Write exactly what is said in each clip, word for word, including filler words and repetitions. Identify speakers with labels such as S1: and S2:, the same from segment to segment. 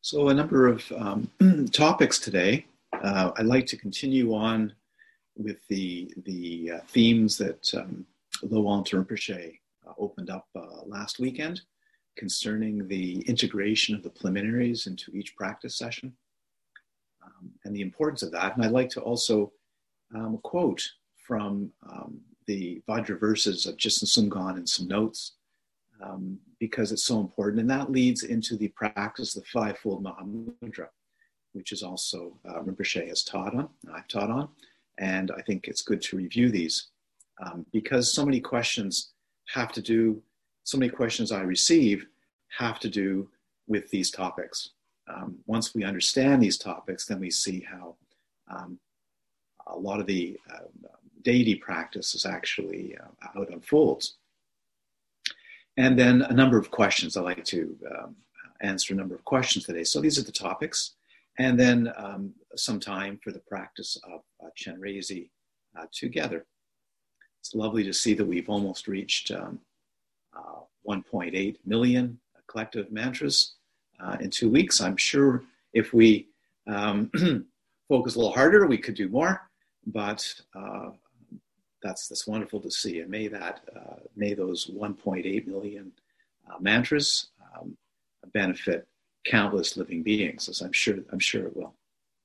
S1: So a number of um, topics today. Uh, I'd like to continue on with the the uh, themes that um, Lowell Rinpoche uh, opened up uh, last weekend concerning the integration of the preliminaries into each practice session um, and the importance of that. And I'd like to also um, quote from um, the Vajra verses of Jisen Sumgön and some notes um, because it's so important. And that leads into the practice of the five-fold Mahamudra, which is also uh, Rinpoche has taught on, I've taught on. And I think it's good to review these um, because so many questions have to do, so many questions I receive have to do with these topics. Um, once we understand these topics, then we see how um, a lot of the uh, deity practice is actually uh, how it unfolds. And then a number of questions. I'd like to um, answer a number of questions today. So these are the topics. And then um, some time for the practice of uh, Chenrezi uh, together. It's lovely to see that we've almost reached um, uh, one point eight million collective mantras uh, in two weeks. I'm sure if we um, focus a little harder, we could do more, but uh, that's that's wonderful to see. And may that uh, may those one point eight million uh, mantras um, benefit countless living beings, as I'm sure I'm sure it will.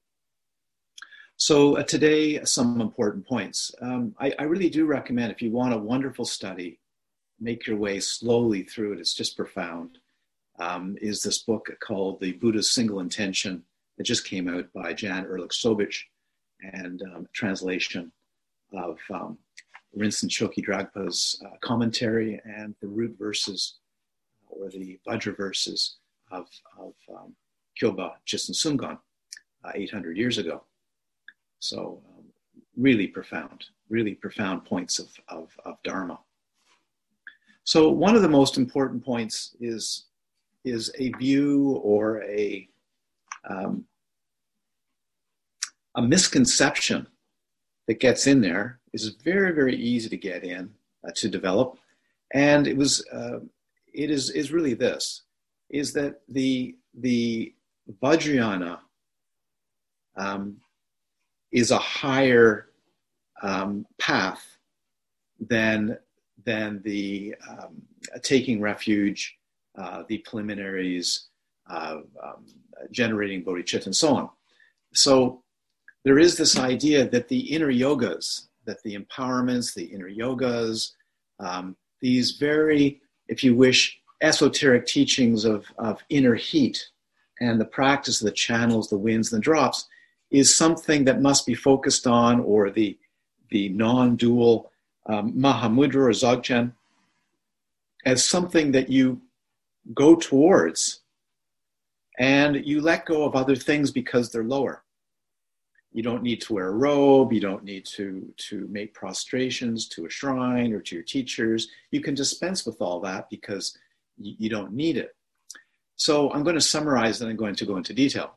S1: So uh, today, some important points. Um, I, I really do recommend, if you want a wonderful study, make your way slowly through it. It's just profound. Um, is this book called The Buddha's Single Intention? It just came out by Jan Ehrlich Sobich, and um, translation of um, Rinzin Choki Dragpa's uh, commentary and the root verses or the Vajra verses of, of um, Kyoba Jisen Sumgön uh, eight hundred years ago. So um, really profound, really profound points of, of, of Dharma. So one of the most important points is, is a view or a, um, a misconception that gets in there. Is very, very easy to get in, uh, to develop. And it was, uh, it is, is really this, is that the, the Vajrayana um, is a higher um, path than, than the um, taking refuge, uh, the preliminaries, uh, um, generating bodhicitta, and so on. So there is this idea that the inner yogas, that the empowerments, the inner yogas, um, these very, if you wish, esoteric teachings of, of inner heat and the practice of the channels, the winds, and the drops is something that must be focused on, or the, the non-dual um, Mahamudra or Dzogchen, as something that you go towards and you let go of other things because they're lower. You don't need to wear a robe. You don't need to, to make prostrations to a shrine or to your teachers. You can dispense with all that because you, you don't need it. So I'm going to summarize and I'm going to go into detail.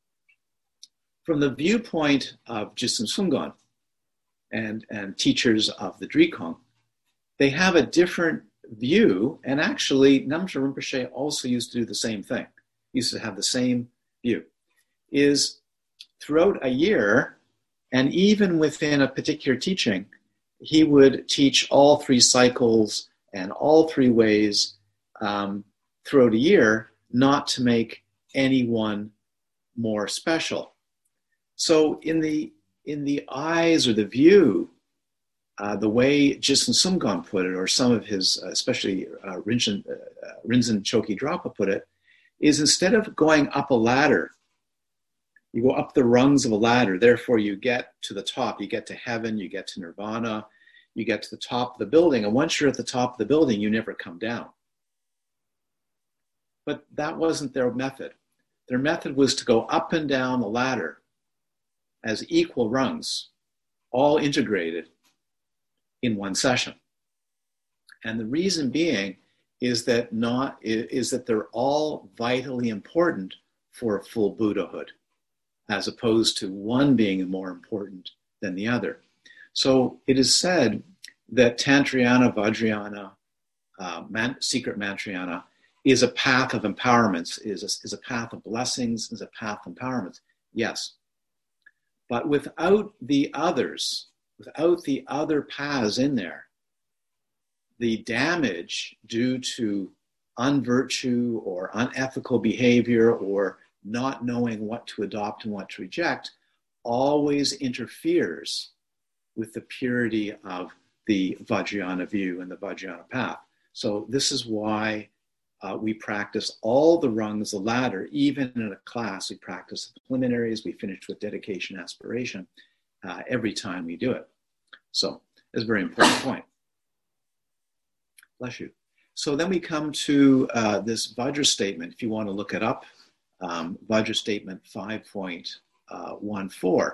S1: From the viewpoint of Jisen Sumgön and, and teachers of the Drikung, they have a different view, and actually Namche Rinpoche also used to do the same thing. He used to have the same view, is throughout a year, and even within a particular teaching, he would teach all three cycles and all three ways um, throughout a year, not to make anyone more special. So in the in the eyes or the view, uh, the way Jisen Sumgön put it, or some of his, uh, especially uh, Rinzin, uh, Rinzin Choki Dragpa put it, is instead of going up a ladder, you go up the rungs of a ladder, therefore you get to the top, you get to heaven, you get to nirvana, you get to the top of the building, and once you're at the top of the building, you never come down. But that wasn't their method. Their method was to go up and down the ladder as equal rungs, all integrated in one session. And the reason being is that not is that they're all vitally important for a full Buddhahood, as opposed to one being more important than the other. So it is said that Tantrayana, Vajrayana, uh, man, secret Mantrayana is a path of empowerments, is a, is a path of blessings, is a path of empowerments. Yes. But without the others, without the other paths in there, the damage due to unvirtue or unethical behavior or not knowing what to adopt and what to reject always interferes with the purity of the Vajrayana view and the Vajrayana path. So this is why uh, we practice all the rungs of the ladder. Even in a class, we practice the preliminaries. We finish with dedication, aspiration uh, every time we do it. So it's a very important point. Bless you. So then we come to uh, this Vajra statement. If you want to look it up, um, Vajra statement five point fourteen.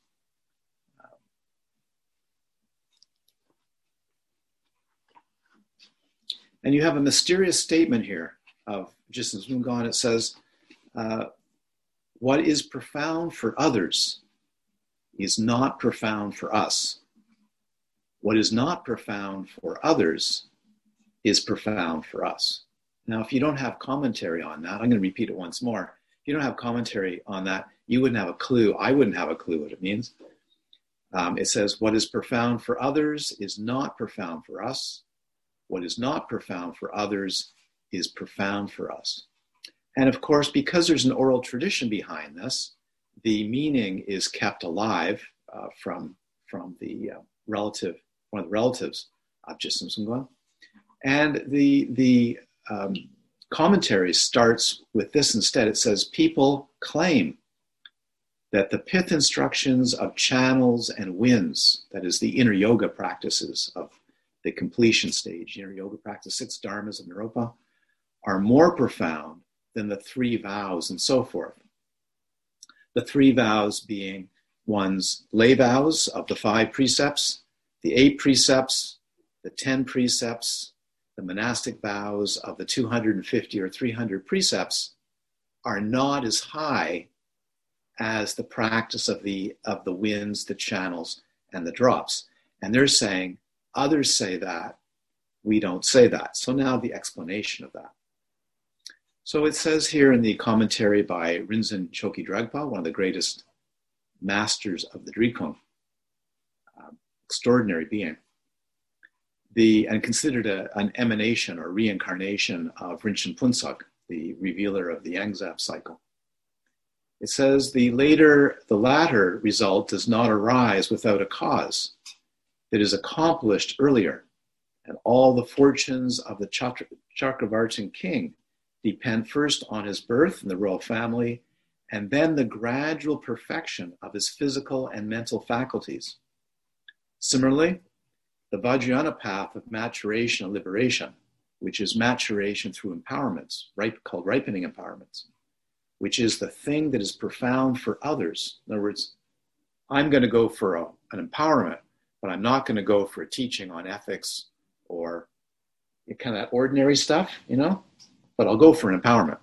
S1: And you have a mysterious statement here of Jisung Sungon. It says, uh, what is profound for others is not profound for us. What is not profound for others is profound for us. Now, if you don't have commentary on that, I'm going to repeat it once more. If you don't have commentary on that, you wouldn't have a clue. I wouldn't have a clue what it means. Um, it says, what is profound for others is not profound for us. What is not profound for others is profound for us. And of course, because there's an oral tradition behind this, the meaning is kept alive uh, from, from the uh, relative, one of the relatives of Jisung Sungon. And the, the um, commentary starts with this instead. It says, people claim that the pith instructions of channels and winds, that is the inner yoga practices of the completion stage, inner yoga practice, six dharmas of Naropa, are more profound than the three vows and so forth. The three vows being one's lay vows of the five precepts, the eight precepts, the ten precepts, the monastic vows of the two hundred fifty or three hundred precepts are not as high as the practice of the, of the winds, the channels, and the drops. And they're saying, others say that, we don't say that. So now the explanation of that. So it says here in the commentary by Rinzin Choki Dragpa, one of the greatest masters of the Drikung, um, extraordinary being, the, and considered a, an emanation or reincarnation of Rinchen Punsuk, the revealer of the Yangzap cycle. It says the later, the latter result does not arise without a cause that is accomplished earlier, and all the fortunes of the Chakra, Chakravartin king depend first on his birth in the royal family, and then the gradual perfection of his physical and mental faculties. Similarly, the Vajrayana path of maturation and liberation, which is maturation through empowerments, ripe, called ripening empowerments, which is the thing that is profound for others. In other words, I'm going to go for a, an empowerment, but I'm not going to go for a teaching on ethics or kind of that ordinary stuff, you know, but I'll go for an empowerment.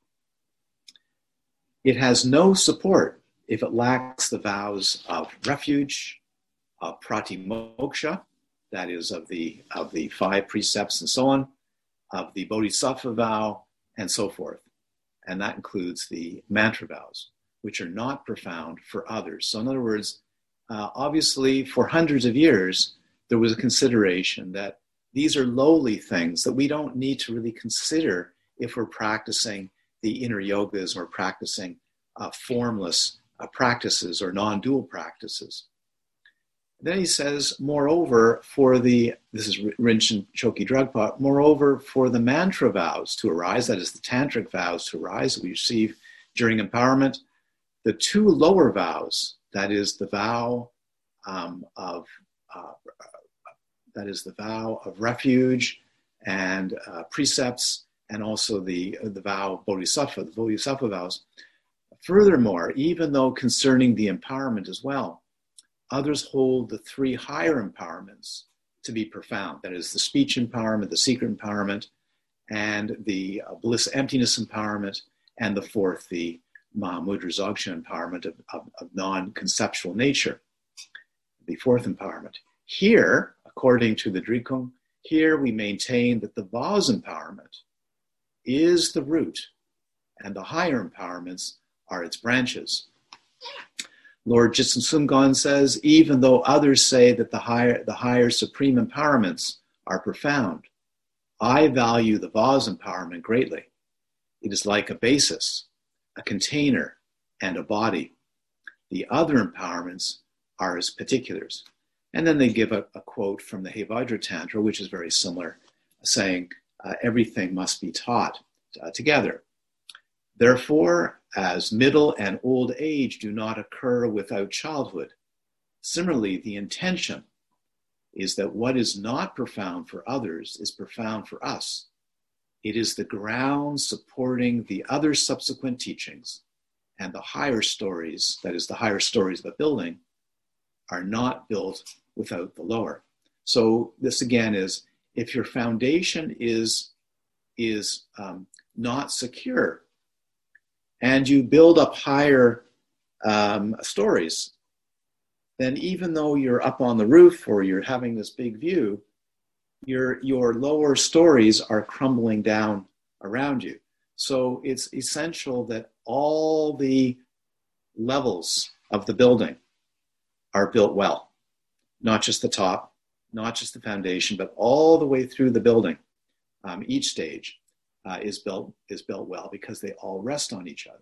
S1: It has no support if it lacks the vows of refuge, of pratimoksha, that is of the, of the five precepts and so on, of the bodhisattva vow, and so forth. And that includes the mantra vows, which are not profound for others. So in other words, uh, obviously for hundreds of years, there was a consideration that these are lowly things that we don't need to really consider if we're practicing the inner yogas or practicing uh, formless uh, practices or non-dual practices. Then he says, moreover, for the, this is Rinchen Choki Dragpa, moreover, for the mantra vows to arise, that is the tantric vows to arise that we receive during empowerment, the two lower vows, that is the vow um, of, uh, that is the vow of refuge and uh, precepts, and also the, the vow of bodhisattva, the bodhisattva vows. Furthermore, even though concerning the empowerment as well, others hold the three higher empowerments to be profound. That is the speech empowerment, the secret empowerment, and the uh, bliss emptiness empowerment, and the fourth, the Mahamudra Dzogchen empowerment of, of, of non-conceptual nature, the fourth empowerment. Here, according to the Drikung, here we maintain that the Vaz empowerment is the root, and the higher empowerments are its branches. Lord Jitsun Sumgon says, even though others say that the higher, the higher supreme empowerments are profound, I value the Va's empowerment greatly. It is like a basis, a container, and a body. The other empowerments are as particulars. And then they give a, a quote from the Hevajra Tantra, which is very similar, saying uh, everything must be taught uh, together. Therefore, as middle and old age do not occur without childhood, similarly, the intention is that what is not profound for others is profound for us. It is the ground supporting the other subsequent teachings, and the higher stories, that is the higher stories of a building, are not built without the lower. So this again is, if your foundation is, is um, not secure, and you build up higher um, stories, then even though you're up on the roof or you're having this big view, your, your lower stories are crumbling down around you. So it's essential that all the levels of the building are built well, not just the top, not just the foundation, but all the way through the building. Um, each stage uh, is built is built well because they all rest on each other.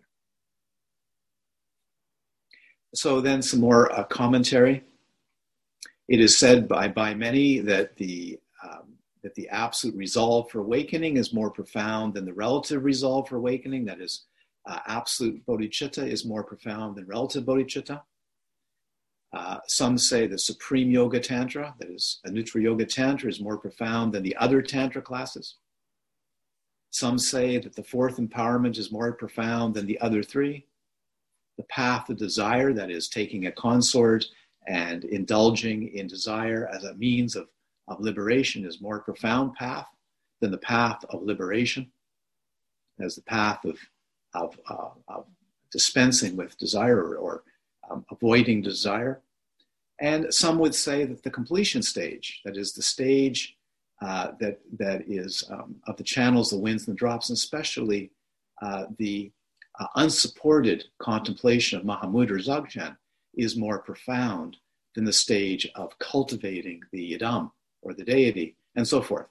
S1: So then some more uh, commentary. It is said by, by many that the, um, that the absolute resolve for awakening is more profound than the relative resolve for awakening. That is, uh, absolute bodhicitta is more profound than relative bodhicitta. Uh, some say the Supreme Yoga Tantra, that is, Anuttara Yoga Tantra, is more profound than the other Tantra classes. Some say that the fourth empowerment is more profound than the other three. The path of desire, that is, taking a consort and indulging in desire as a means of, of liberation, is more profound path than the path of liberation, as the path of, of, uh, of dispensing with desire or, or um, avoiding desire. And some would say that the completion stage, that is the stage uh, that, that is um, of the channels, the winds and the drops, and especially uh, the uh, unsupported contemplation of Mahamudra Dzogchen, is more profound than the stage of cultivating the Yidam, or the deity, and so forth.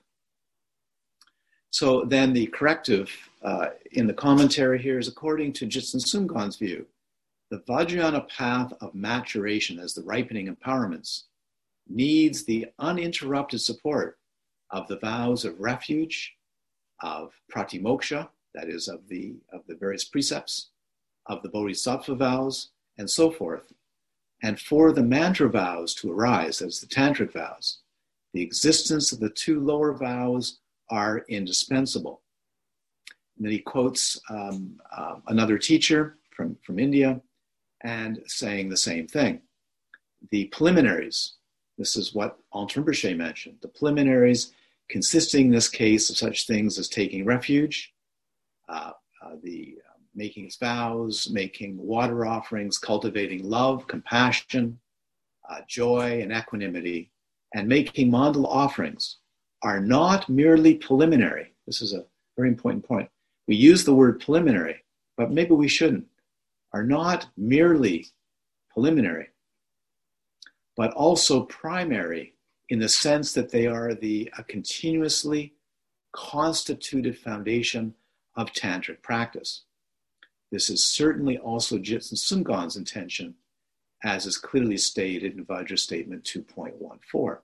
S1: So then the corrective uh, in the commentary here is, according to Jitsun Sumgon's view, the Vajrayana path of maturation as the ripening empowerments needs the uninterrupted support of the vows of refuge, of pratimoksha, that is of the, of the various precepts, of the bodhisattva vows, and so forth. And for the mantra vows to arise, as the tantric vows, the existence of the two lower vows are indispensable. And then he quotes um, uh, another teacher from, from India and saying the same thing. The preliminaries, this is what Antoine Rinpoche mentioned, the preliminaries consisting in this case of such things as taking refuge, uh, uh, the uh, making his vows, making water offerings, cultivating love, compassion, uh, joy, and equanimity, and making mandala offerings are not merely preliminary. This is a very important point. We use the word preliminary, but maybe we shouldn't. Are not merely preliminary, but also primary in the sense that they are the a continuously constituted foundation of tantric practice. This is certainly also Jitsun Sumgon's intention, as is clearly stated in Vajra Statement two point fourteen.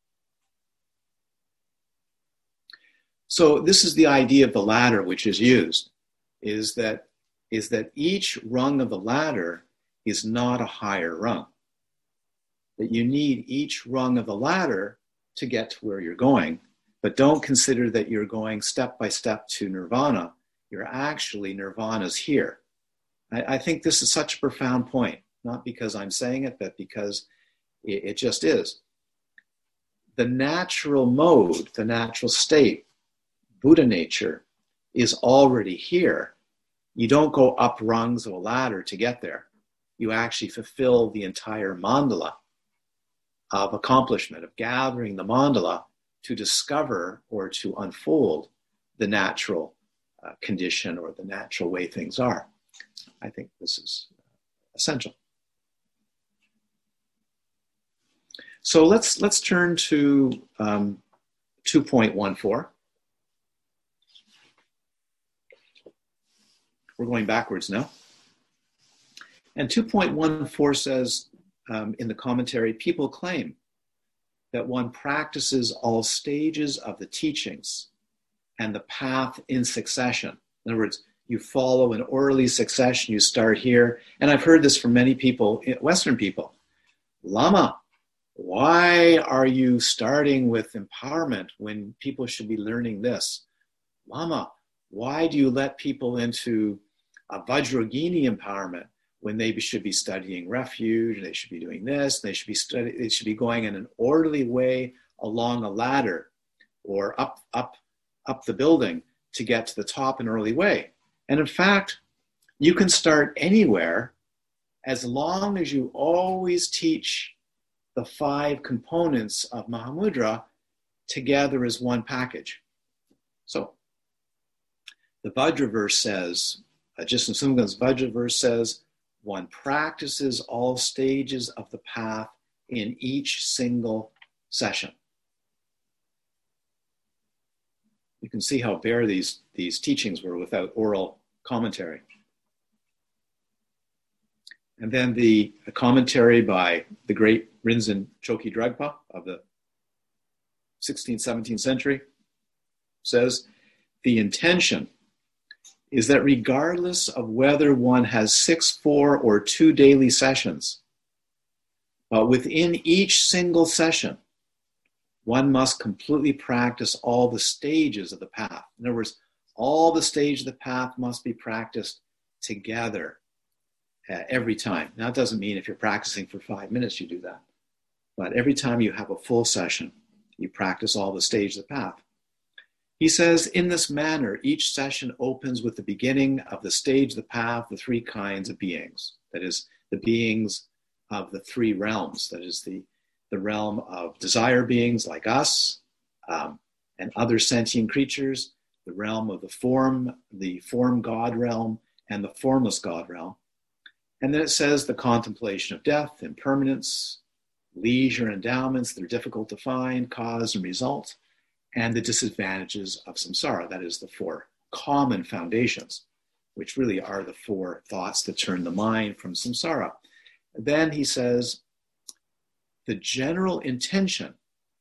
S1: So this is the idea of the ladder which is used, is that, is that each rung of the ladder is not a higher rung. That you need each rung of the ladder to get to where you're going, but don't consider that you're going step by step to nirvana. You're actually, nirvana's here. I, I think this is such a profound point, not because I'm saying it, but because it, it just is. The natural mode, the natural state, Buddha nature, is already here. You don't go up rungs of a ladder to get there. You actually fulfill the entire mandala of accomplishment, of gathering the mandala to discover or to unfold the natural uh, condition or the natural way things are. I think this is essential. So let's let's turn to um, two point one four. We're going backwards now. And two point one four says um, in the commentary, people claim that one practices all stages of the teachings and the path in succession. In other words, you follow an orderly succession, you start here. And I've heard this from many people, Western people. Lama, why are you starting with empowerment when people should be learning this? Lama, why do you let people into a Vajrayogini empowerment when they should be studying refuge, they should be doing this, they should be study, they should be going in an orderly way along a ladder or up, up, up the building to get to the top in an early way. And in fact, you can start anywhere as long as you always teach the five components of Mahamudra together as one package. So the Vajraverse says, uh, Jisen Sumgön's Vajraverse says, one practices all stages of the path in each single session. You can see how bare these, these teachings were without oral commentary. And then the commentary by the great Rinzin Choki Dragpa of the sixteenth, seventeenth century says, the intention is that regardless of whether one has six, four, or two daily sessions, but within each single session, one must completely practice all the stages of the path. In other words, all the stages of the path must be practiced together uh, every time. Now, it doesn't mean if you're practicing for five minutes, you do that. But every time you have a full session, you practice all the stages of the path. He says, in this manner, each session opens with the beginning of the stage of the path, the three kinds of beings. That is, the beings of the three realms. That is, the, the realm of desire beings like us um, and other sentient creatures, the realm of the form, the form God realm, and the formless God realm. And then it says the contemplation of death, impermanence, leisure, endowments that are difficult to find, cause and result, and the disadvantages of samsara. That is the four common foundations, which really are the four thoughts that turn the mind from samsara. Then he says, the general intention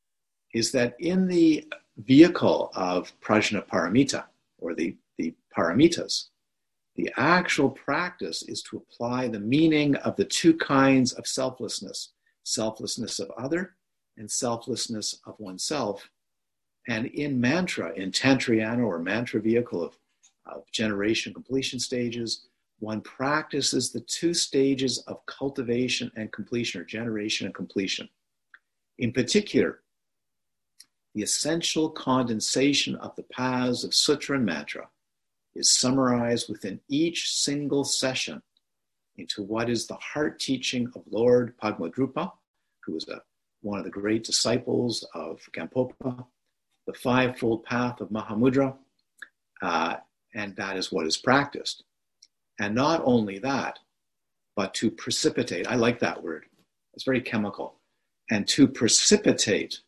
S1: is that in the vehicle of prajna paramita, or the, the paramitas, the actual practice is to apply the meaning of the two kinds of selflessness, selflessness of other and selflessness of oneself. And in mantra, in Tantrayana or mantra vehicle of, of generation completion stages, one practices the two stages of cultivation and completion, or generation and completion. In particular, the essential condensation of the paths of sutra and mantra is summarized within each single session into what is the heart teaching of Lord Padmadrupa, who was a, one of the great disciples of Gampopa, the fivefold path of Mahamudra, uh, and that is what is practiced. And not only that, but to precipitate, I like that word, it's very chemical, and to precipitate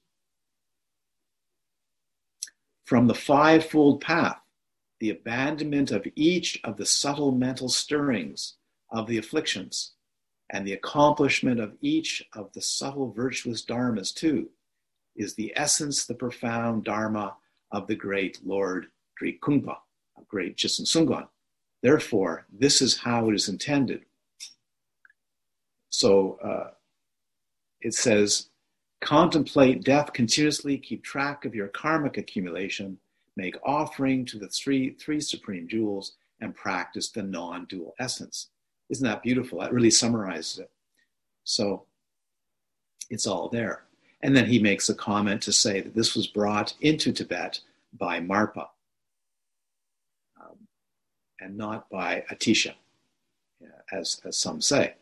S1: from the fivefold path the abandonment of each of the subtle mental stirrings of the afflictions and the accomplishment of each of the subtle virtuous dharmas too, is the essence, the profound dharma of the great Lord Dri Kungpa, of great Jisen Sumgön. Therefore, this is how it is intended. So uh, it says, contemplate death continuously, keep track of your karmic accumulation, make offering to the three, three supreme jewels, and practice the non-dual essence. Isn't that beautiful? That really summarizes it. So it's all there. And then he makes a comment to say that this was brought into Tibet by Marpa um, and not by Atisha, as, as some say.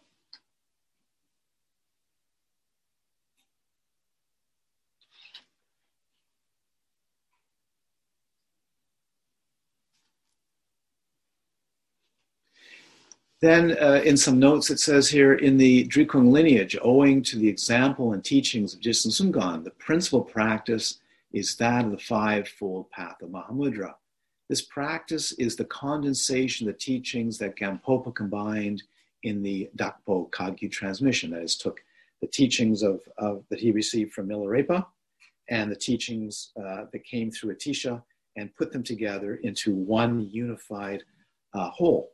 S1: Then uh, in some notes it says here, in the Drikung lineage, owing to the example and teachings of Jigsen Sungam, the principal practice is that of the five-fold path of Mahamudra. This practice is the condensation of the teachings that Gampopa combined in the Dakpo Kagyu transmission. That is, took the teachings of, of that he received from Milarepa and the teachings uh, that came through Atisha and put them together into one unified uh, whole.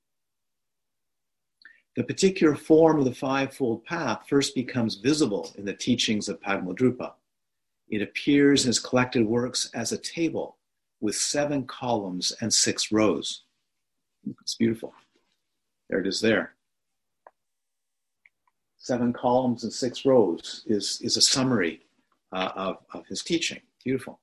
S1: The particular form of the five-fold path first becomes visible in the teachings of Pagmodrupa. It appears in his collected works as a table with seven columns and six rows. It's beautiful. There it is there. Seven columns and six rows is, is a summary uh, of, of his teaching. Beautiful.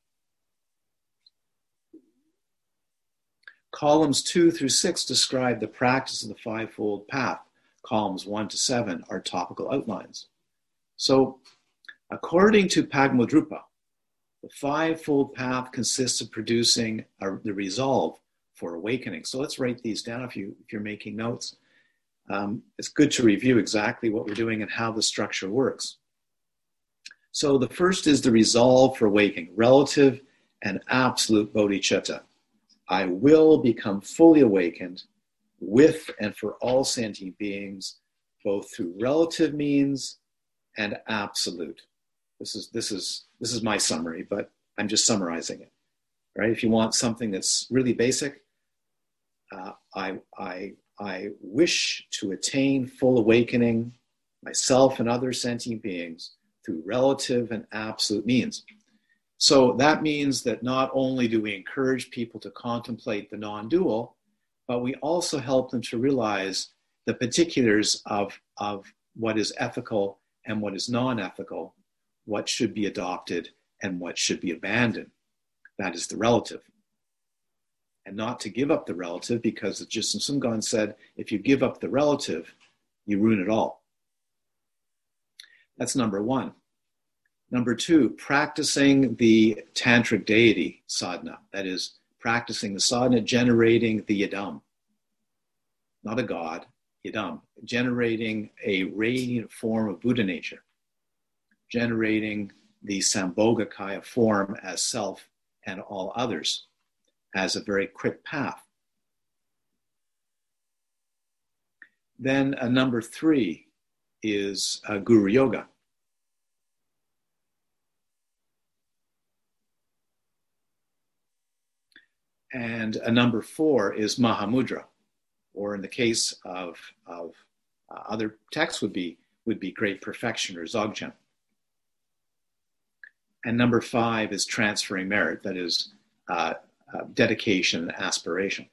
S1: Columns two through six describe the practice of the five-fold path. Columns one to seven are topical outlines. So, according to Pagmodrupa, the five-fold path consists of producing a, the resolve for awakening. So let's write these down if, you, if you're making notes. Um, it's good to review exactly what we're doing and how the structure works. So the first is the resolve for awakening, relative and absolute bodhicitta. I will become fully awakened with and for all sentient beings, both through relative means and absolute. This is this is this is my summary, but I'm just summarizing it. Right? If you want something that's really basic, uh, I I I wish to attain full awakening myself and other sentient beings through relative and absolute means. So that means that not only do we encourage people to contemplate the non-dual, but we also help them to realize the particulars of, of what is ethical and what is non-ethical, what should be adopted and what should be abandoned. That is the relative. And not to give up the relative, because as Jigsen Sungam said, if you give up the relative, you ruin it all. That's number one. Number two, practicing the tantric deity sadhana, that is, practicing the sadhana, generating the yidam, not a god, yidam, generating a radiant form of Buddha nature, generating the Sambhogakaya form as self and all others as a very quick path. Then uh, number three is uh, Guru Yoga. And a number four is Mahamudra, or in the case of, of uh, other texts would be, would be Great Perfection or Dzogchen. And number five is transferring merit, that is uh, uh, dedication and aspiration.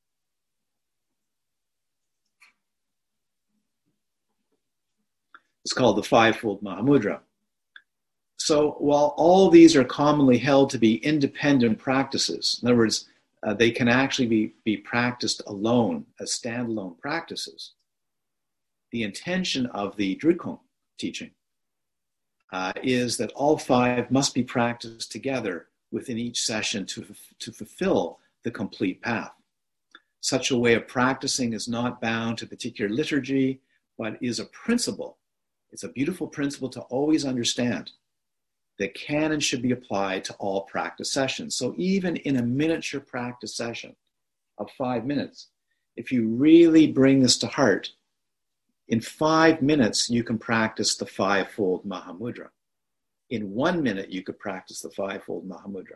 S1: It's called the fivefold Mahamudra. So while all these are commonly held to be independent practices, in other words, Uh, they can actually be, be practiced alone as standalone practices. The intention of the Drikung teaching uh, is that all five must be practiced together within each session to, to fulfill the complete path. Such a way of practicing is not bound to particular liturgy, but is a principle. It's a beautiful principle to always understand that can and should be applied to all practice sessions. So even in a miniature practice session of five minutes, if you really bring this to heart, in five minutes you can practice the fivefold Mahamudra. In one minute you could practice the fivefold Mahamudra.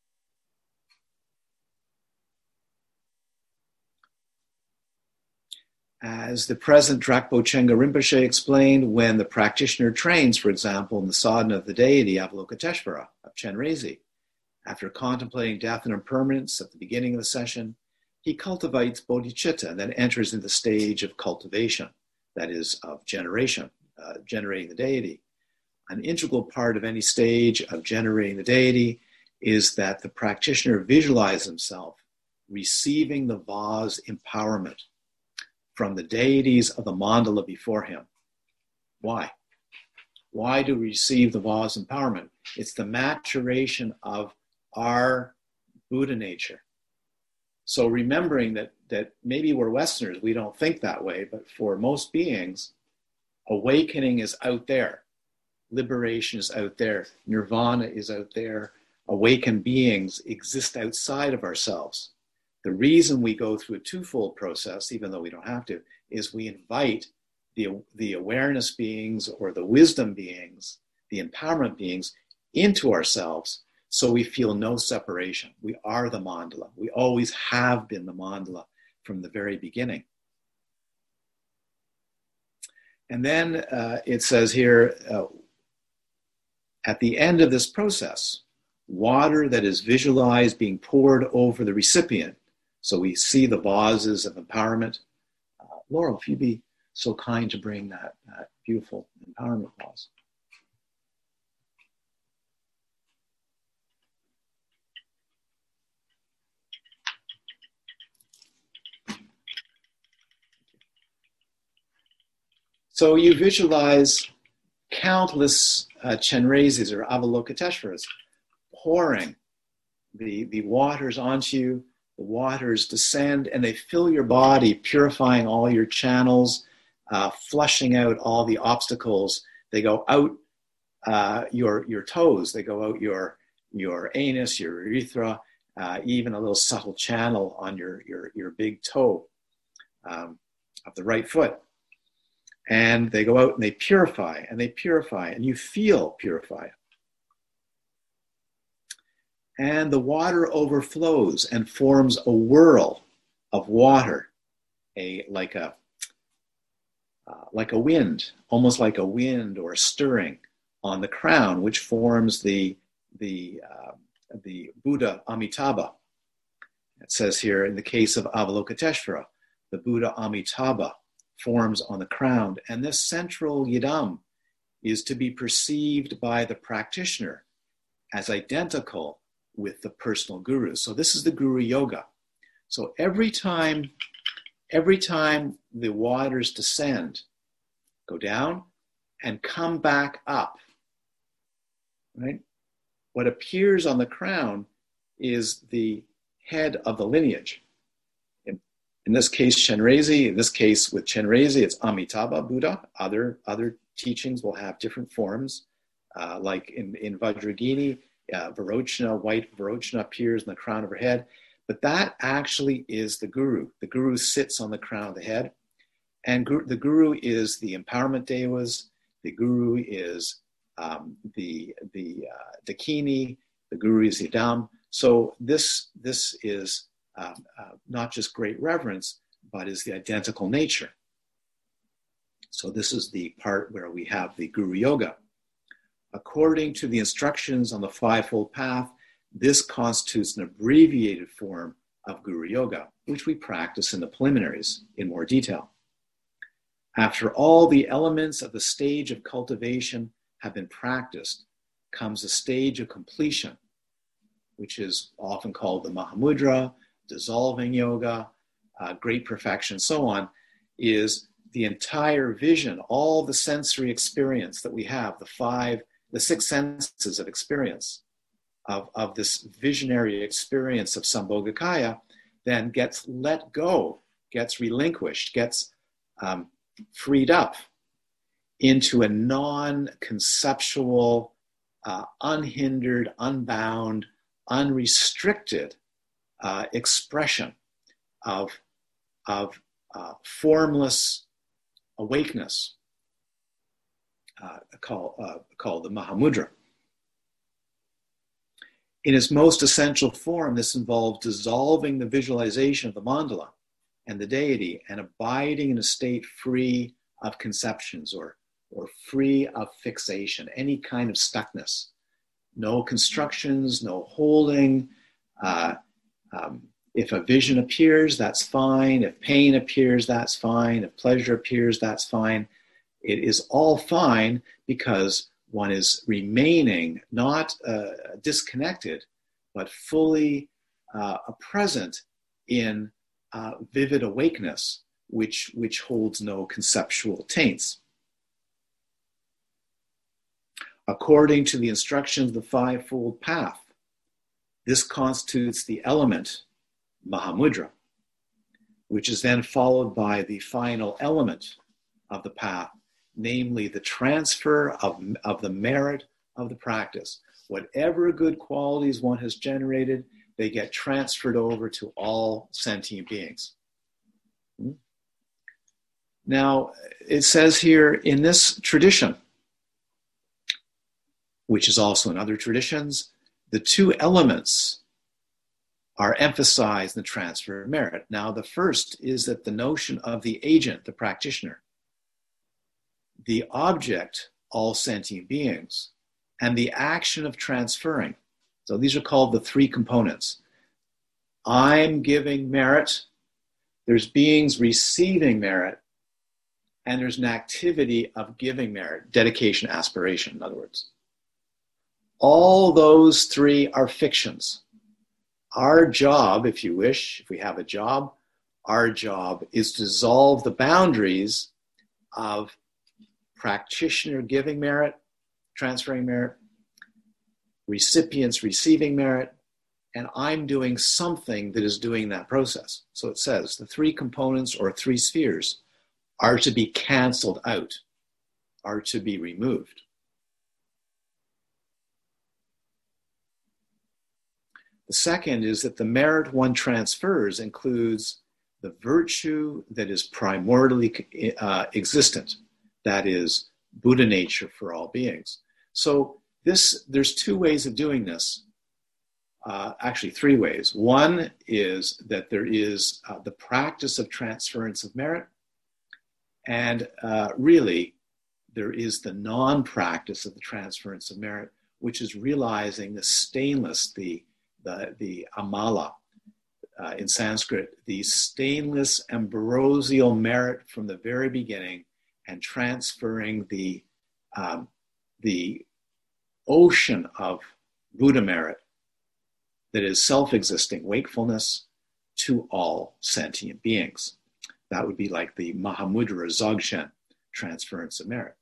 S1: As the present Drakpo Chenga Rinpoche explained, when the practitioner trains, for example, in the sadhana of the deity Avalokiteshvara of Chenrezig, after contemplating death and impermanence at the beginning of the session, he cultivates bodhicitta and then enters into the stage of cultivation, that is, of generation, uh, generating the deity. An integral part of any stage of generating the deity is that the practitioner visualizes himself receiving the vase empowerment from the deities of the mandala before him. Why? Why do we receive the vase empowerment? It's the maturation of our Buddha nature. So remembering that that maybe we're Westerners, we don't think that way, but for most beings, awakening is out there. Liberation is out there. Nirvana is out there. Awakened beings exist outside of ourselves. The reason we go through a twofold process, even though we don't have to, is we invite the, the awareness beings or the wisdom beings, the empowerment beings into ourselves so we feel no separation. We are the mandala. We always have been the mandala from the very beginning. And then uh, it says here, uh, at the end of this process, water that is visualized being poured over the recipient. So we see the vases of empowerment. Uh, Laurel, if you'd be so kind to bring that, that beautiful empowerment vase. So you visualize countless uh, Chenrezes or Avalokiteshvaras pouring the, the waters onto you. The waters descend and they fill your body, purifying all your channels, uh, flushing out all the obstacles. They go out uh, your, your toes. They go out your, your anus, your urethra, uh, even a little subtle channel on your, your, your big toe um, of the right foot. And they go out and they purify and they purify and you feel purified. And the water overflows and forms a whirl of water, a like a uh, like a wind, almost like a wind or a stirring on the crown, which forms the the uh, the Buddha Amitabha. It says here in the case of Avalokiteshvara, the Buddha Amitabha forms on the crown, and this central yidam is to be perceived by the practitioner as identical with the personal guru. So this is the guru yoga. So every time, every time the waters descend, go down and come back up, right? What appears on the crown is the head of the lineage. In, in this case, Chenrezi. In this case, with Chenrezi, it's Amitabha Buddha. Other, other teachings will have different forms, uh, like in, in Vajragini, Uh, Varochana, white Varochana appears in the crown of her head, but that actually is the guru. The guru sits on the crown of the head, and guru, the guru is the empowerment devas. The guru is um, the the uh, dakini. The guru is the Yidam. So this this is um, uh, not just great reverence, but is the identical nature. So this is the part where we have the guru yoga. According to the instructions on the Fivefold Path, this constitutes an abbreviated form of Guru Yoga, which we practice in the preliminaries in more detail. After all the elements of the stage of cultivation have been practiced, comes a stage of completion, which is often called the Mahamudra, dissolving yoga, uh, great perfection, so on, is the entire vision, all the sensory experience that we have, the five the six senses of experience of, of this visionary experience of Sambhogakaya then gets let go, gets relinquished, gets um, freed up into a non-conceptual, uh, unhindered, unbound, unrestricted uh, expression of, of uh, formless awakeness. Uh, call, uh, called the Mahamudra. In its most essential form, this involves dissolving the visualization of the mandala and the deity and abiding in a state free of conceptions or, or free of fixation, any kind of stuckness. No constructions, no holding. Uh, um, if a vision appears, that's fine. If pain appears, that's fine. If pleasure appears, that's fine. It is all fine because one is remaining not uh, disconnected, but fully uh, present in uh, vivid awakeness, which, which holds no conceptual taints. According to the instructions of the Fivefold Path, this constitutes the element Mahamudra, which is then followed by the final element of the path, namely the transfer of, of the merit of the practice. Whatever good qualities one has generated, they get transferred over to all sentient beings. Now, it says here in this tradition, which is also in other traditions, the two elements are emphasized in the transfer of merit. Now, the first is that the notion of the agent, the practitioner, the object, all sentient beings, and the action of transferring. So these are called the three components. I'm giving merit, there's beings receiving merit, and there's an activity of giving merit, dedication, aspiration, in other words. All those three are fictions. Our job, if you wish, if we have a job, our job is to dissolve the boundaries of practitioner giving merit, transferring merit, recipients receiving merit, and I'm doing something that is doing that process. So it says the three components or three spheres are to be canceled out, are to be removed. The second is that the merit one transfers includes the virtue that is primordially uh, existent, that is Buddha nature for all beings. So this, there's two ways of doing this, uh, actually three ways. One is that there is uh, the practice of transference of merit, and uh, really there is the non-practice of the transference of merit, which is realizing the stainless, the The, the amala, uh, in Sanskrit, the stainless ambrosial merit from the very beginning and transferring the, um, the ocean of Buddha merit that is self-existing wakefulness to all sentient beings. That would be like the Mahamudra Dzogchen, transference of merit.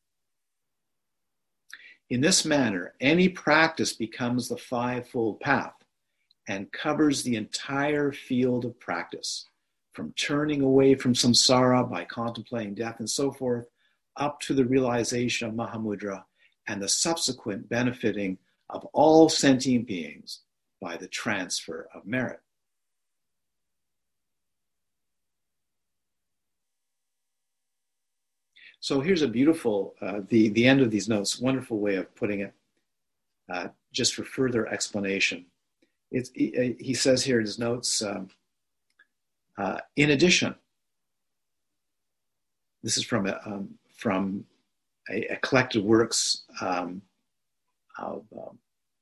S1: In this manner, any practice becomes the fivefold path and covers the entire field of practice, from turning away from samsara by contemplating death and so forth, up to the realization of Mahamudra and the subsequent benefiting of all sentient beings by the transfer of merit. So here's a beautiful, uh, the, the end of these notes, wonderful way of putting it, uh, just for further explanation. It's, he, he says here in his notes, um, uh, in addition, this is from a, um, from a, a collected works um, of um,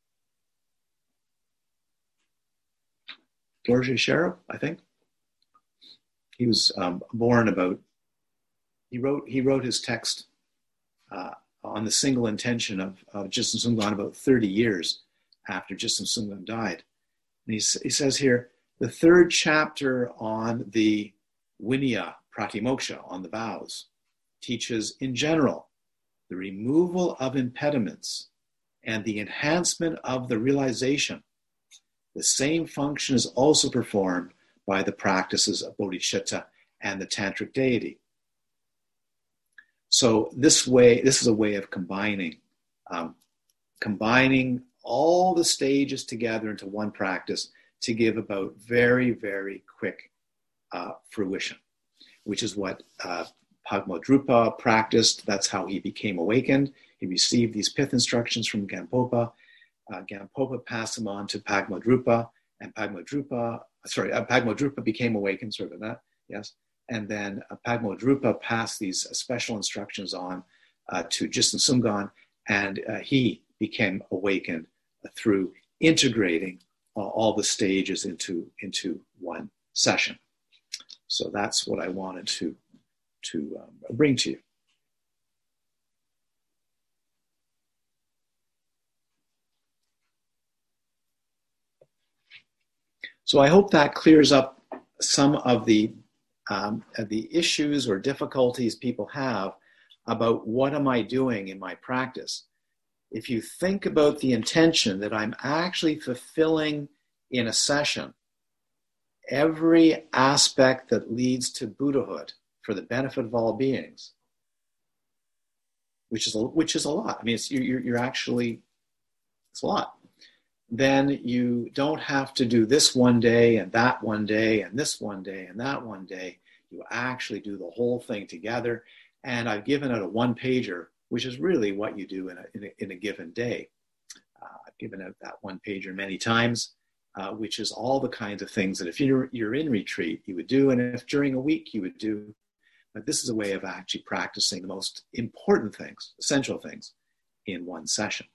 S1: Dorje Sherab, I think. He was um, born about, he wrote, he wrote his text uh, on the single intention of, of Jigten Sungwan about thirty years after Jigten Sungwan died. And he, he says here, the third chapter on the Vinaya Pratimoksha, on the vows, teaches in general the removal of impediments and the enhancement of the realization. The same function is also performed by the practices of bodhicitta and the tantric deity. So this way, this is a way of combining, um, combining all the stages together into one practice to give about very, very quick uh, fruition, which is what uh, Pagmodrupa practiced. That's how he became awakened. He received these pith instructions from Gampopa. Uh, Gampopa passed them on to Pagmodrupa, and Pagmodrupa, sorry, uh, Pagmodrupa became awakened, sort of that, yes. And then uh, Pagmodrupa passed these uh, special instructions on uh, to Jigten Sungwan, and uh, he became awakened through integrating uh, all the stages into, into one session. So that's what I wanted to, to um, bring to you. So I hope that clears up some of the, um, the issues or difficulties people have about what am I doing in my practice. If you think about the intention that I'm actually fulfilling in a session, every aspect that leads to Buddhahood for the benefit of all beings, which is a, which is a lot. I mean, it's, you're, you're actually, it's a lot. Then you don't have to do this one day and that one day and this one day and that one day. You actually do the whole thing together. And I've given it a one pager, which is really what you do in a, in a, in a given day. Uh, I've given out that one pager many times, uh, which is all the kinds of things that if you're, you're in retreat, you would do. And if during a week you would do. But this is a way of actually practicing the most important things, essential things, in one session.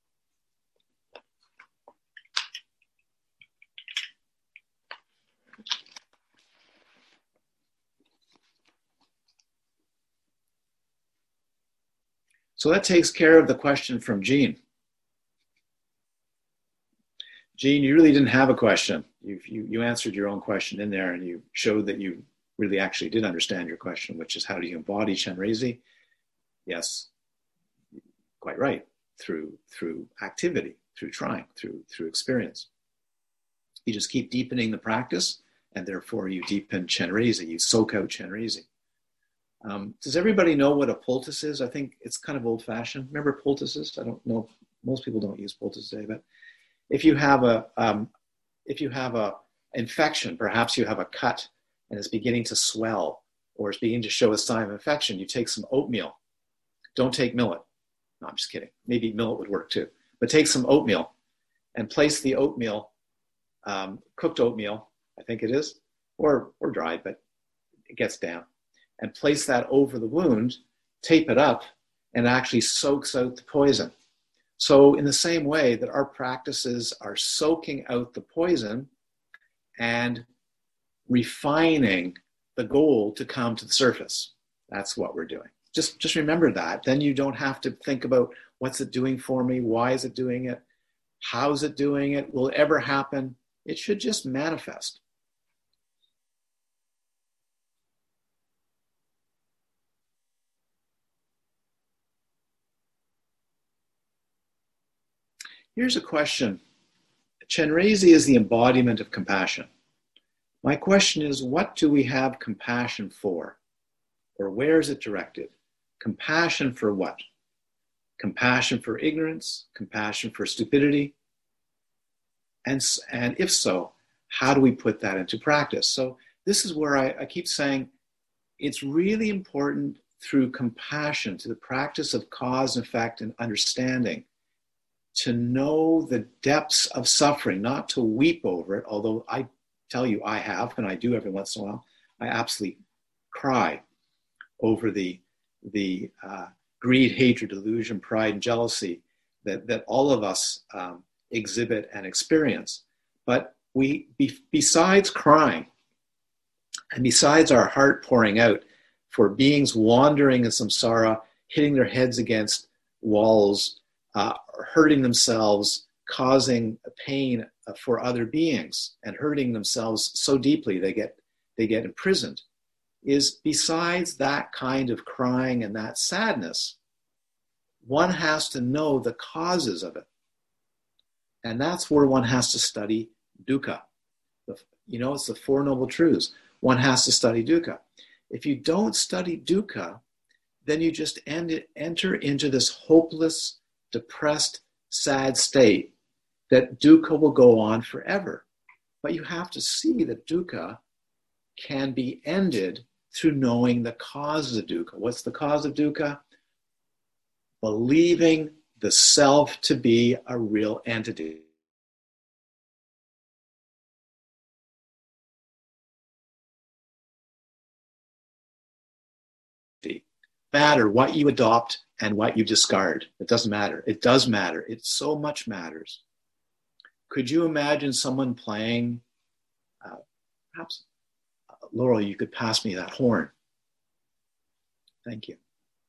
S1: So that takes care of the question from Jean. Jean, you really didn't have a question. You've, you you answered your own question in there, and you showed that you really actually did understand your question, which is how do you embody Chenrezig? Yes, quite right. Through through activity, through trying, through through experience. You just keep deepening the practice, and therefore you deepen Chenrezig. You soak out Chenrezig. Um, does everybody know what a poultice is? I think it's kind of old-fashioned. Remember poultices? I don't know. Most people don't use poultices today, but if you have a um, if you have a infection, perhaps you have a cut and it's beginning to swell or it's beginning to show a sign of infection, you take some oatmeal. Don't take millet. No, I'm just kidding. Maybe millet would work too. But take some oatmeal and place the oatmeal, um, cooked oatmeal, I think it is, or or dried, but it gets down. And place that over the wound, tape it up, and it actually soaks out the poison. So in the same way that our practices are soaking out the poison and refining the gold to come to the surface. That's what we're doing. Just, just remember that. Then you don't have to think about what's it doing for me? Why is it doing it? How's it doing it? Will it ever happen? It should just manifest. Here's a question. Chenrezig is the embodiment of compassion. My question is, what do we have compassion for? Or where is it directed? Compassion for what? Compassion for ignorance? Compassion for stupidity? And, and if so, how do we put that into practice? So this is where I, I keep saying it's really important through compassion, to the practice of cause and effect and understanding, to know the depths of suffering, not to weep over it, although I tell you I have, and I do every once in a while. I absolutely cry over the, the uh, greed, hatred, delusion, pride, and jealousy that, that all of us um, exhibit and experience. But we, be, besides crying, and besides our heart pouring out for beings wandering in samsara, hitting their heads against walls, Uh, hurting themselves, causing pain for other beings, and hurting themselves so deeply they get they get imprisoned, is besides that kind of crying and that sadness, one has to know the causes of it. And that's where one has to study dukkha. The, you know, it's the Four Noble Truths. One has to study dukkha. If you don't study dukkha, then you just end, enter into this hopeless, depressed, sad state that dukkha will go on forever. But you have to see that dukkha can be ended through knowing the cause of dukkha. What's the cause of dukkha? Believing the self to be a real entity. Matter what you adopt and what you discard. It doesn't matter. It does matter. It so much matters. Could you imagine someone playing, uh, perhaps, uh, Laurel, you could pass me that horn. Thank you.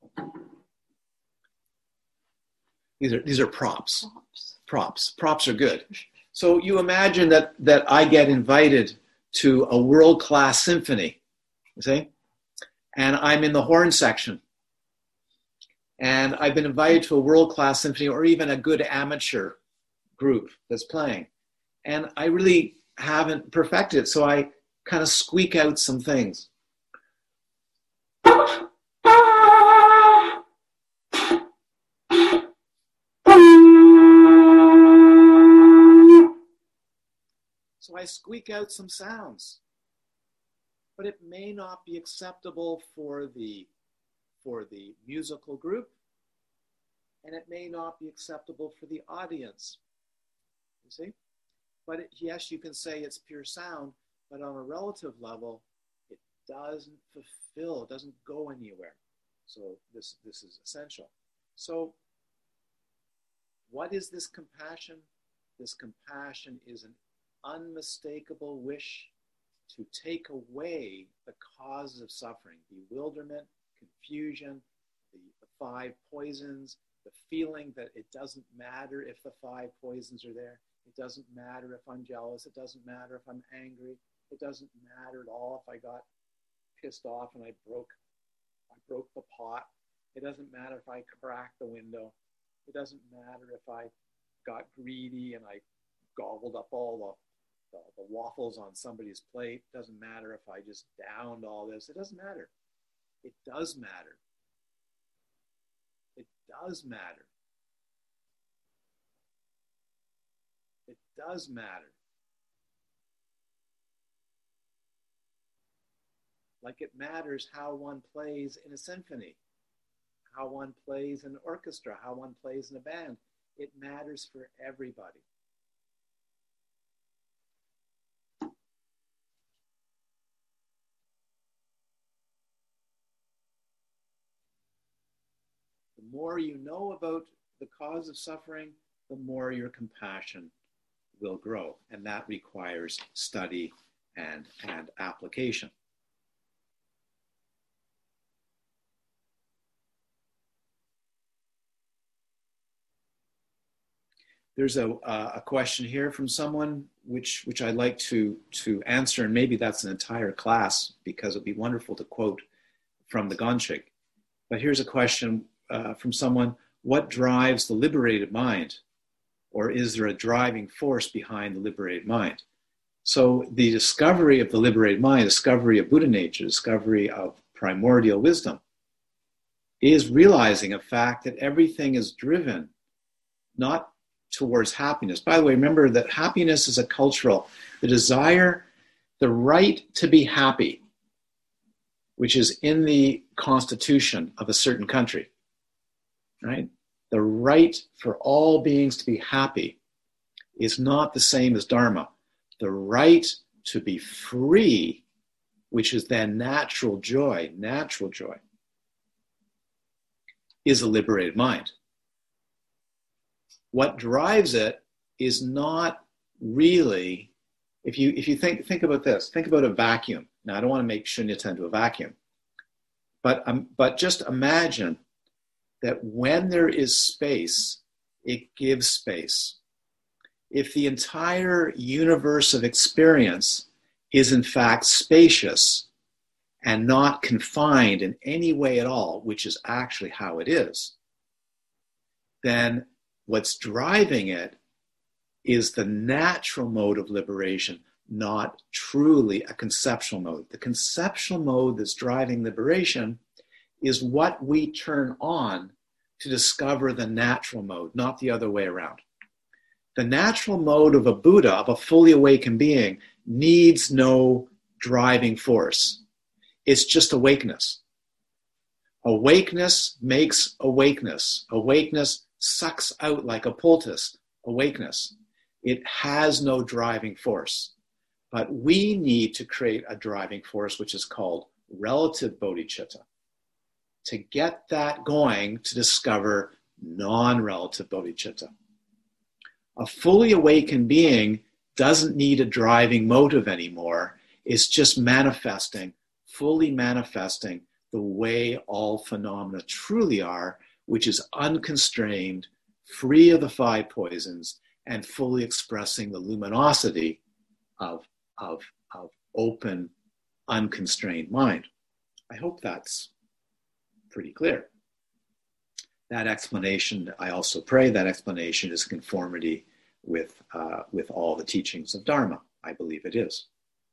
S1: These are these are props. Props. Props. Props are good. So you imagine that that I get invited to a world-class symphony, you see, and I'm in the horn section. And I've been invited to a world-class symphony or even a good amateur group that's playing. And I really haven't perfected it. So I kind of squeak out some things. So I squeak out some sounds, but it may not be acceptable for the, for the musical group, and it may not be acceptable for the audience. You see? But it, yes, you can say it's pure sound, but on a relative level, it doesn't fulfill, it doesn't go anywhere. So this, this is essential. So what is this compassion? This compassion is an unmistakable wish to take away the causes of suffering, bewilderment, confusion, the, the five poisons, the feeling that it doesn't matter if the five poisons are there. It doesn't matter if I'm jealous. It doesn't matter if I'm angry. It doesn't matter at all if I got pissed off and I broke, I broke the pot. It doesn't matter if I cracked the window. It doesn't matter if I got greedy and I gobbled up all the The, the waffles on somebody's plate. It doesn't matter if I just downed all this. It doesn't matter. It does matter. It does matter. It does matter. Like it matters how one plays in a symphony, how one plays in an orchestra, how one plays in a band. It matters for everybody. The more you know about the cause of suffering, the more your compassion will grow. And that requires study and, and application. There's a, a question here from someone which, which I'd like to, to answer, and maybe that's an entire class because it'd be wonderful to quote from the Gonchik. But here's a question Uh, from someone: what drives the liberated mind? Or is there a driving force behind the liberated mind? So the discovery of the liberated mind, discovery of Buddha nature, discovery of primordial wisdom is realizing a fact that everything is driven not towards happiness. By the way, remember that happiness is a cultural, the desire, the right to be happy, which is in the constitution of a certain country. Right? The right for all beings to be happy is not the same as Dharma. The right to be free, which is then natural joy, natural joy, is a liberated mind. What drives it is not really, if you if you think think about this, think about a vacuum. Now I don't want to make shunyata into a vacuum, but um, but just imagine that when there is space, it gives space. If the entire universe of experience is in fact spacious and not confined in any way at all, which is actually how it is, then what's driving it is the natural mode of liberation, not truly a conceptual mode. The conceptual mode that's driving liberation is what we turn on to discover the natural mode, not the other way around. The natural mode of a Buddha, of a fully awakened being, needs no driving force. It's just awakeness. Awakeness makes awakeness. Awakeness sucks out like a poultice. Awakeness. It has no driving force. But we need to create a driving force, which is called relative bodhicitta, to get that going to discover non-relative bodhicitta. A fully awakened being doesn't need a driving motive anymore. It's just manifesting, fully manifesting the way all phenomena truly are, which is unconstrained, free of the five poisons, and fully expressing the luminosity of, of, of open, unconstrained mind. I hope that's pretty clear. That explanation, I also pray that explanation is conformity with, uh, with all the teachings of Dharma. I believe it is.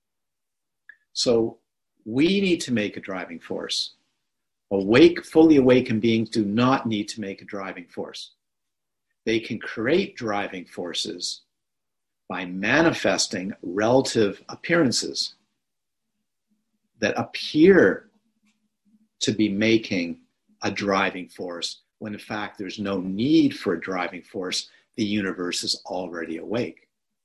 S1: So we need to make a driving force. Awake, fully awakened beings do not need to make a driving force. They can create driving forces by manifesting relative appearances that appear to be making a driving force, when in fact there's no need for a driving force. The universe is already awake.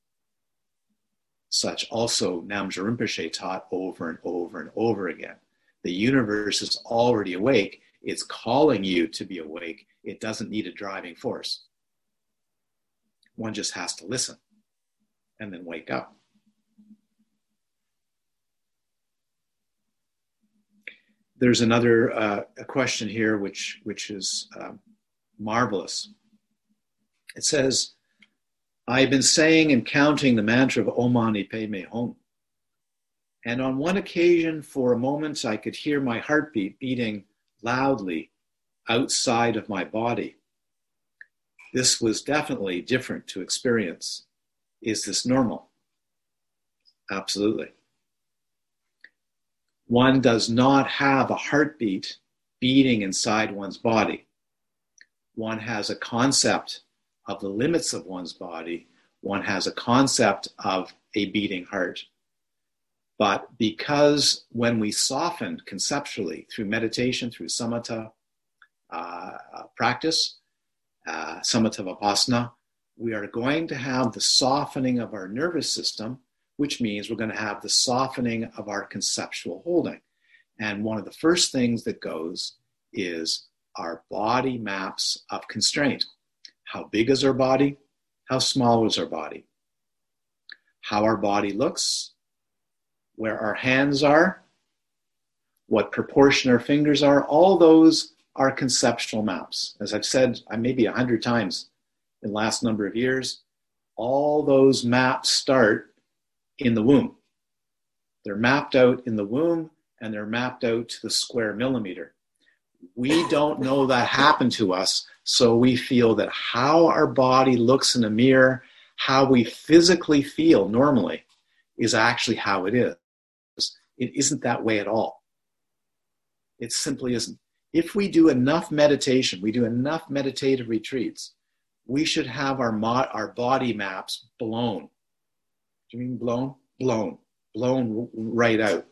S1: Such also Namja Rinpoche taught over and over and over again. The universe is already awake. It's calling you to be awake. It doesn't need a driving force. One just has to listen and then wake up. There's another uh, a question here which, which is um, marvelous. It says, I've been saying and counting the mantra of Om Mani Padme Hum. And on one occasion, for a moment, I could hear my heartbeat beating loudly outside of my body. This was definitely different to experience. Is this normal? Absolutely. One does not have a heartbeat beating inside one's body. One has a concept of the limits of one's body. One has a concept of a beating heart. But because when we soften conceptually through meditation, through samatha uh, practice, uh, samatha vipassana, we are going to have the softening of our nervous system, which means we're going to have the softening of our conceptual holding. And one of the first things that goes is our body maps of constraint. How big is our body? How small is our body? How our body looks? Where our hands are? What proportion our fingers are? All those are conceptual maps. As I've said, maybe a hundred times in the last number of years, all those maps start in the womb. They're mapped out in the womb, and they're mapped out to the square millimeter. We don't know that happened to us, so we feel that how our body looks in a mirror, how we physically feel normally, is actually how it is. It isn't that way at all. It simply isn't. If we do enough meditation, we do enough meditative retreats, we should have our mo- our body maps blown. Do you mean blown? Blown. Blown right out.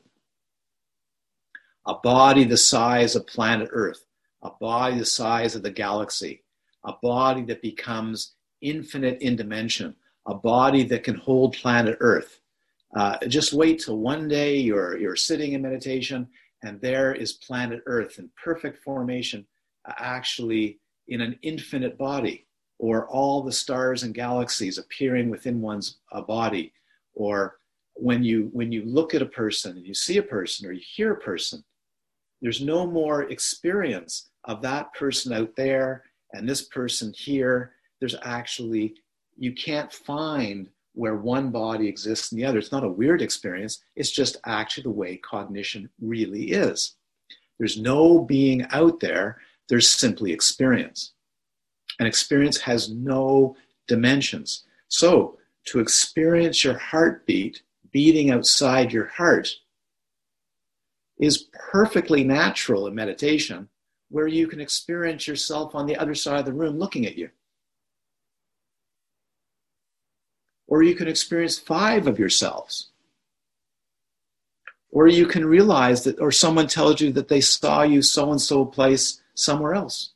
S1: A body the size of planet Earth, a body the size of the galaxy, a body that becomes infinite in dimension, a body that can hold planet Earth. Uh, just wait till one day you're, you're sitting in meditation and there is planet Earth in perfect formation, uh, actually in an infinite body, or all the stars and galaxies appearing within one's uh, body. Or when you, when you look at a person and you see a person or you hear a person, there's no more experience of that person out there and this person here. There's actually, you can't find where one body exists in the other. It's not a weird experience. It's just actually the way cognition really is. There's no being out there. There's simply experience. And experience has no dimensions. So to experience your heartbeat beating outside your heart is perfectly natural in meditation, where you can experience yourself on the other side of the room looking at you. Or you can experience five of yourselves. Or you can realize that, or someone tells you that they saw you so-and-so place somewhere else.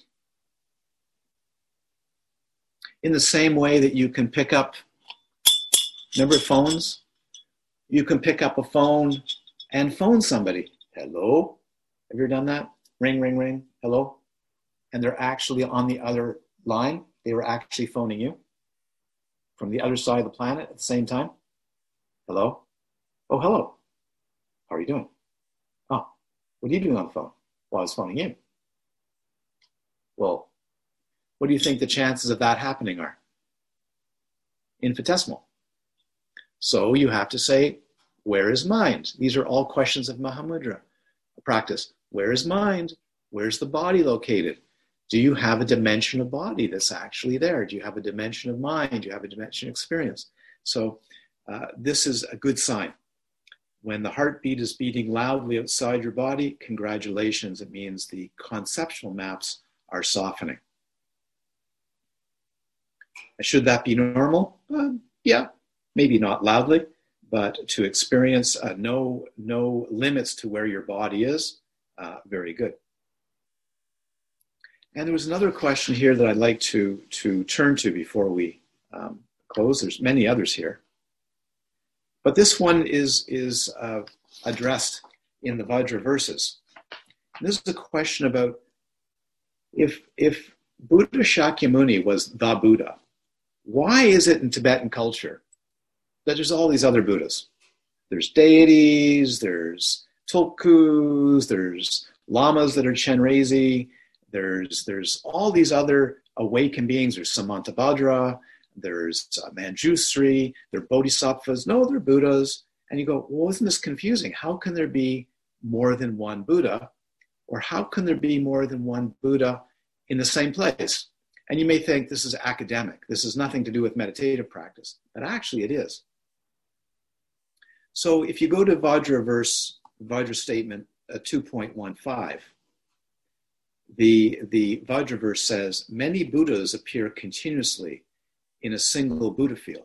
S1: In the same way that you can pick up, remember phones? You can pick up a phone and phone somebody. Hello? Have you ever done that? Ring, ring, ring. Hello? And they're actually on the other line. They were actually phoning you from the other side of the planet at the same time. Hello? Oh, hello. How are you doing? Oh, what are you doing on the phone? Well, I was phoning you. Well, what do you think the chances of that happening are? Infinitesimal. So you have to say, where is mind? These are all questions of Mahamudra practice. Where is mind? Where's the body located? Do you have a dimension of body that's actually there? Do you have a dimension of mind? Do you have a dimension of experience? So uh, this is a good sign. When the heartbeat is beating loudly outside your body, congratulations, it means the conceptual maps are softening. Should that be normal? Uh, yeah, maybe not loudly, but to experience uh, no, no limits to where your body is, uh, very good. And there was another question here that I'd like to, to turn to before we um, close. There's many others here. But this one is, is uh, addressed in the Vajra verses. And this is a question about if, if Buddha Shakyamuni was the Buddha, why is it in Tibetan culture that there's all these other Buddhas? There's deities, there's tulkus, there's lamas that are Chenrezi, there's, there's all these other awakened beings. There's Samantabhadra, there's uh, Manjusri, they're bodhisattvas. No, they're Buddhas. And you go, well, isn't this confusing? How can there be more than one Buddha? Or how can there be more than one Buddha in the same place? And you may think this is academic. This has nothing to do with meditative practice. But actually it is. So if you go to Vajra verse, Vajra statement uh, two point one five, the, the Vajra verse says, many Buddhas appear continuously in a single Buddha field.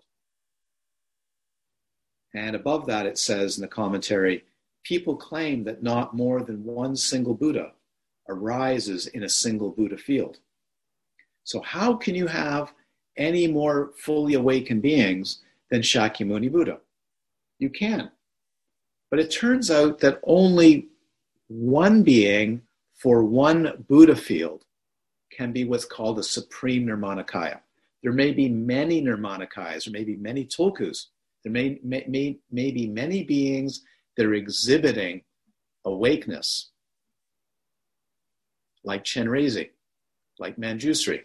S1: And above that it says in the commentary, people claim that not more than one single Buddha arises in a single Buddha field. So how can you have any more fully awakened beings than Shakyamuni Buddha? You can. But it turns out that only one being for one Buddha field can be what's called a supreme Nirmanakaya. There may be many Nirmanakayas, there may be many tulkus. There may, may, may, may be many beings that are exhibiting awakeness, like Chenrezi, like Manjusri,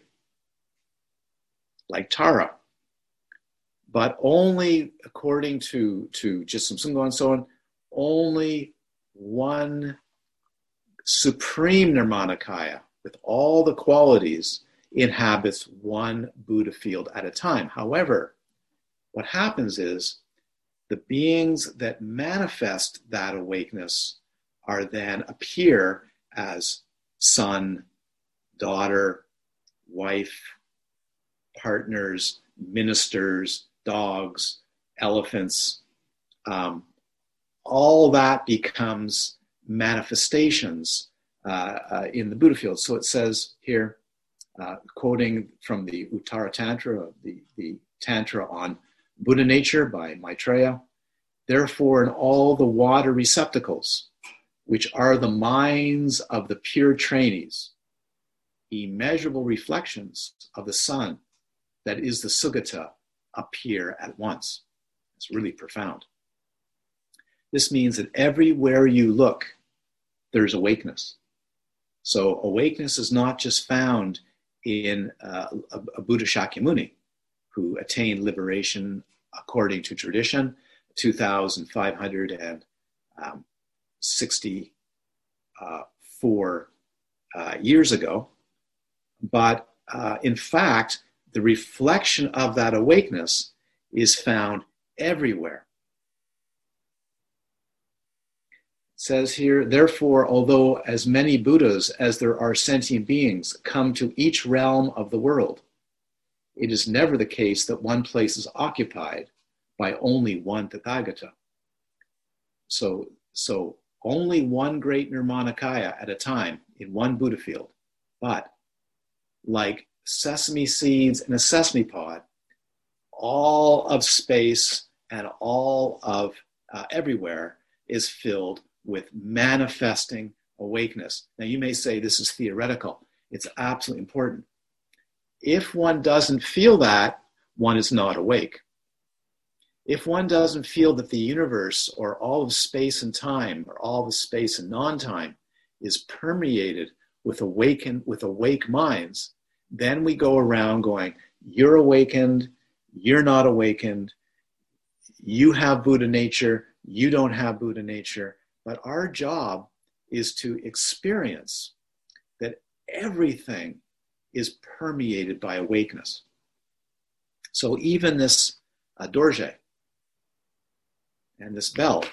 S1: like Tara. But only, according to, to Jisam Sungho and so on, only one supreme Nirmanakaya with all the qualities inhabits one Buddha field at a time. However, what happens is the beings that manifest that awakeness are then appear as son, daughter, wife, partners, ministers, dogs, elephants. Um, all that becomes manifestations uh, uh, in the Buddha field. So it says here, uh, quoting from the Uttara Tantra, the, the Tantra on Buddha nature by Maitreya, therefore in all the water receptacles, which are the minds of the pure trainees, immeasurable reflections of the sun, that is the Sugata, appear at once. It's really profound. This means that everywhere you look, there's awakeness. So awakeness is not just found in uh, a, a Buddha Shakyamuni, who attained liberation according to tradition two thousand five hundred sixty-four uh, years ago. But uh, in fact, the reflection of that awakeness is found everywhere. It says here, therefore, although as many Buddhas as there are sentient beings come to each realm of the world, it is never the case that one place is occupied by only one Tathagata. So, so only one great Nirmanakaya at a time in one Buddha field. But like sesame seeds in a sesame pod, all of space and all of uh, everywhere is filled with manifesting awakeness. Now you may say this is theoretical. It's absolutely important. If one doesn't feel that, one is not awake. If one doesn't feel that the universe or all of space and time or all of space and non-time is permeated with awakened, with awake minds, then we go around going, you're awakened, you're not awakened, you have Buddha nature, you don't have Buddha nature. But our job is to experience that everything is permeated by awakeness. So even this uh, Dorje, And this bell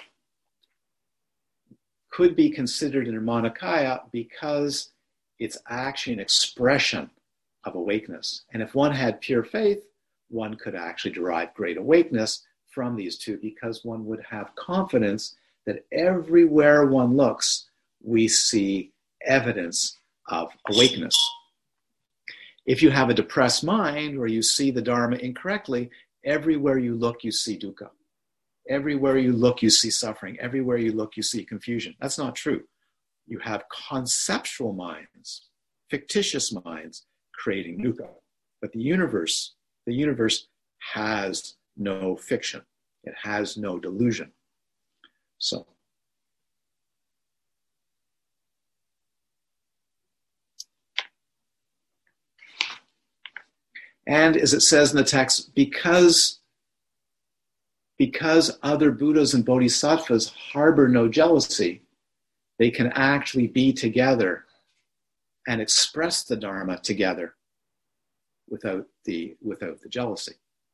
S1: could be considered a Nirmanakaya because it's actually an expression of awakeness. And if one had pure faith, one could actually derive great awakeness from these two, because one would have confidence that everywhere one looks, we see evidence of awakeness. If you have a depressed mind or you see the Dharma incorrectly, everywhere you look, you see dukkha. Everywhere you look, you see suffering. Everywhere you look, you see confusion. That's not true. You have conceptual minds, fictitious minds, creating dukkha. But the universe, the universe has no fiction. It has no delusion. So, and as it says in the text, because Because other Buddhas and Bodhisattvas harbor no jealousy, they can actually be together and express the Dharma together without the, without the jealousy.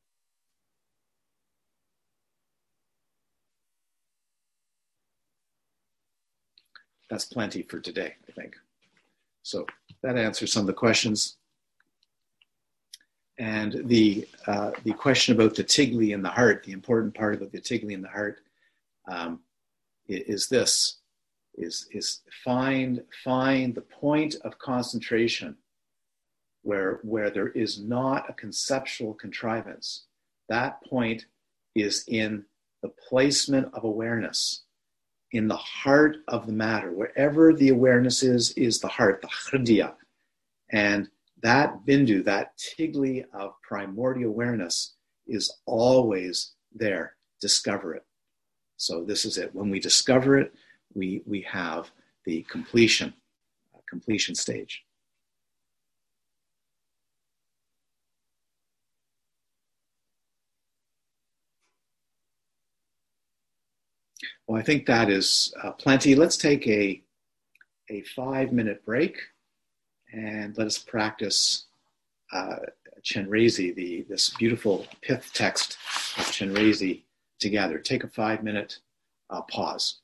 S1: That's plenty for today, I think. So that answers some of the questions. And the uh, the question about the tigli in the heart, the important part about the tigli in the heart, um, is this: is is find find the point of concentration where where there is not a conceptual contrivance. That point is in the placement of awareness, in the heart of the matter. Wherever the awareness is, is the heart, the hridaya, and that bindu, that tigli of primordial awareness is always there. Discover it. So this is it. When we discover it, we, we have the completion, uh, completion stage. Well, I think that is uh, plenty. Let's take a, a five-minute break. And let us practice uh, Chenrezig, the this beautiful pith text of Chenrezig together. Take a five-minute uh, pause.